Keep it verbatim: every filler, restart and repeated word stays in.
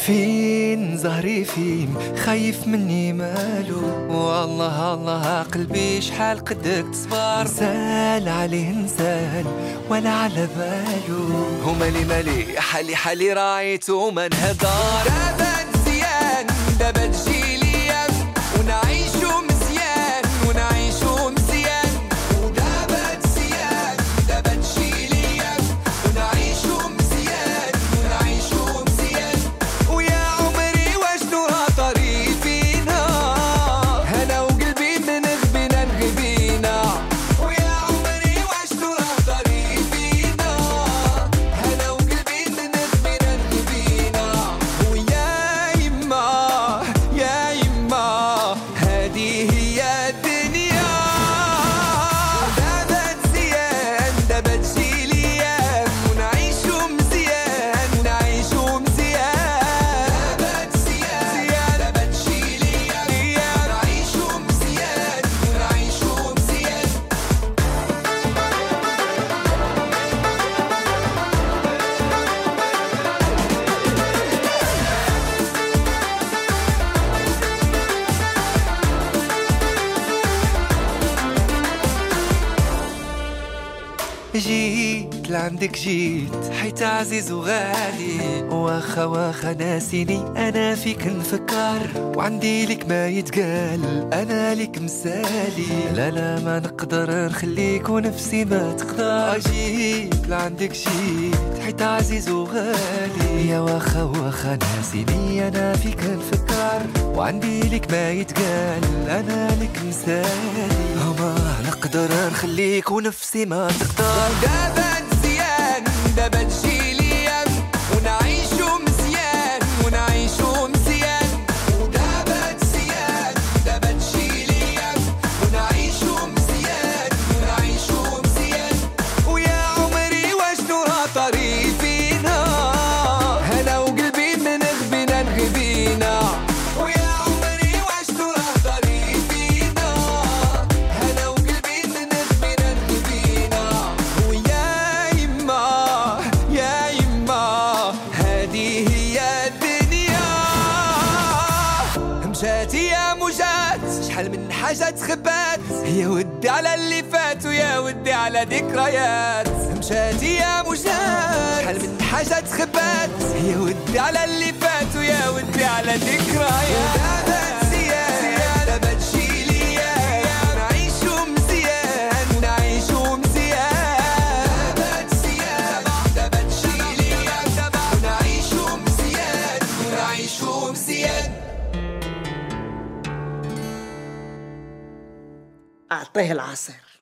فين زهري فين خايف مني مالو، والله الله قلبي شحال قدك تصبر، نسال عليه نسال ولا على بالو. ومالي مالي حالي حالي رايتو ما نهضر. دابا مزيان دابا تجي ليا ونعيشو مزيان ونعيشو مزيان. ودابا مزيان دابا تجي ليا ونعيشو مزيان ونعيشو مزيان. ويا عمري واشنو هطري فينا انا وقلبي من غبينا نغبينا. ويا عمري واشنو هطري فينا انا وقلبي من غبينا نغبينا. ويا يما يا يما هذه هي الدنيا. دابا مزيان دابا تجي ليا ونعيشو مزيان ونعيشو مزيان. دابا مزيان دابا تجي ليا ونعيشو مزيان ونعيشو مزيان. جيت لعندك جيت حيت عزيز وغالي، واخا واخا ناسيني انا فيك نفكر، وعندي لك ما يتقال انا لك مسالي. لا لا ما نقدر نخليك ونفسي ما تقدر. جيت لعندك جيت حيت عزيز وغالي، يا واخا واخا ناسيني انا فيك نفكر، وعندي لك ما يتقال انا لك مسالي. ما نقدر نخليك ونفسي ما تقدر. دابا مزيان دابا تجي ليا ونعيشو مزيان ونعيشو مزيان. ودابا مزيان دابا تجي ليا ونعيشو مزيان ونعيشو مزيان. ويا عمري واشنو هطري فينا انا وقلبي من غبينا نغبينا. ويا عمري واشنو هطري فينا انا وقلبي من غبينا نغبينا. ويا يما يا يما هذه هي الدنيا. مشات يا مجات شحال من حاجة تخبات، يا ودي على اللي فات ويا ودي على ذكريات. مشات يا مجات شحال من حاجة تخبات، يا ودي على اللي فات ويا ودي على ذكريات. دابا مزيان دابا تجي ليا ونعيشو مزيان ونعيشو مزيان. دابا مزيان دابا تجي ليا ونعيشو مزيان ونعيشو مزيان. أعطيه العصير.